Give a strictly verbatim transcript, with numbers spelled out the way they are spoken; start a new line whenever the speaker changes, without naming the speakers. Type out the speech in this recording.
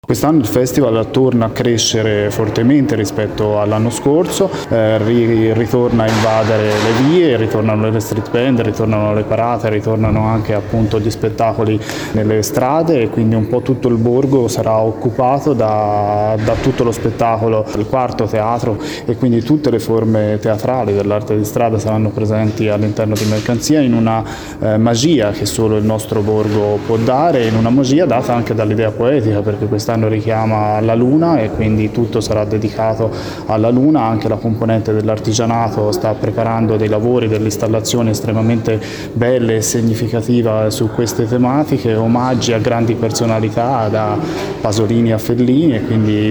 Quest'anno il festival torna a crescere fortemente rispetto all'anno scorso, eh, ri ritorna a invadere le vie, ritornano le street band, ritornano le parate, ritornano anche appunto gli spettacoli nelle strade e quindi un po' tutto il borgo sarà occupato da, da tutto lo spettacolo, il quarto teatro e quindi tutte le forme teatrali dell'arte di strada saranno presenti all'interno di Mercanzia in una eh, magia che solo il nostro borgo può dare, in una magia data anche dall'idea poetica, perché quest'anno richiama la luna e quindi tutto sarà dedicato alla luna. Anche la componente dell'artigianato sta preparando dei lavori, delle installazioni estremamente belle e significative su queste tematiche, omaggi a grandi personalità da Pasolini a Fellini, e quindi